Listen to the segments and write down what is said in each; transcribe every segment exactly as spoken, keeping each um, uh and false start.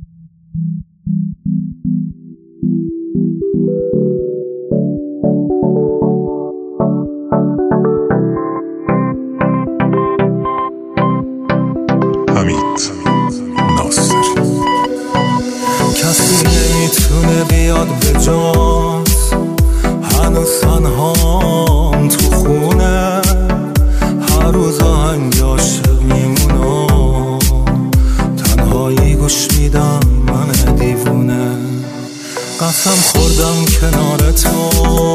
کسی نمیتونه بیاد به جات، هنوز تنهام تو خونه، هر روز آهنگ عاشق میمونم، تنهایی گوش میدم من دیوونه. قسم خوردم کنار تو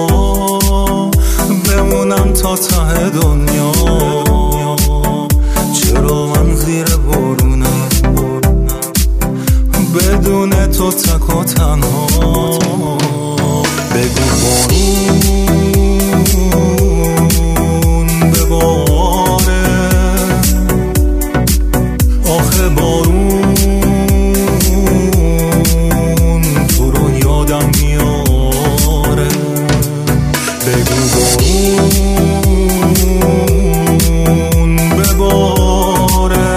بمونم تا ته دنیا، چرا من زیر بارونم بدون تو تک و تنها. بگو بارون بباره، آخه بارون تو رو یادم میاره. بگو بارون بباره،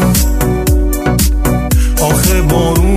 آخه بارون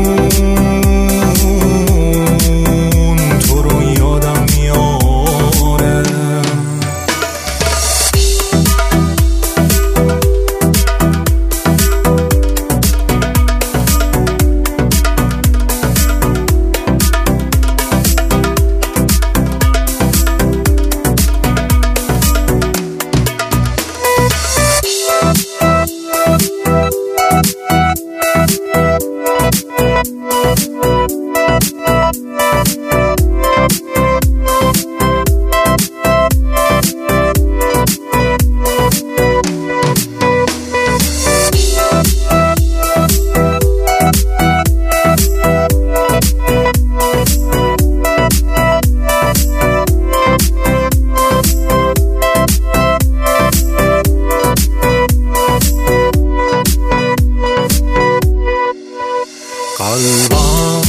قلبم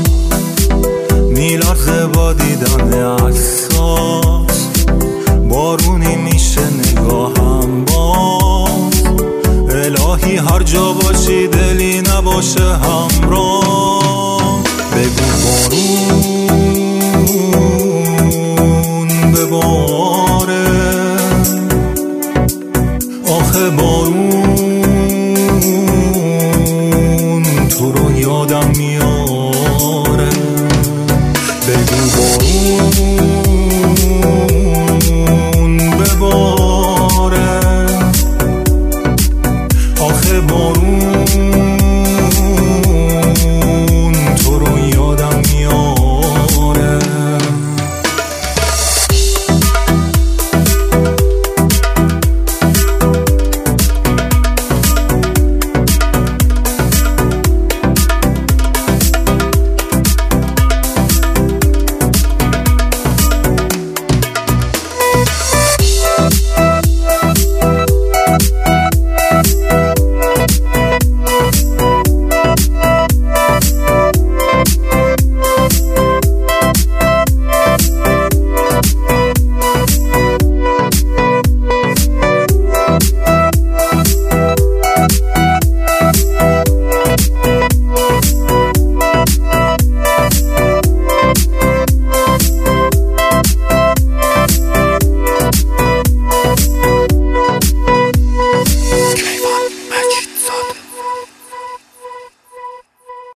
میلرزه با دیدن عکسات، بارونی میشه نگاهم باز. الهی هر جا باشی دلی نباشه همراه. بگو بارون ببار،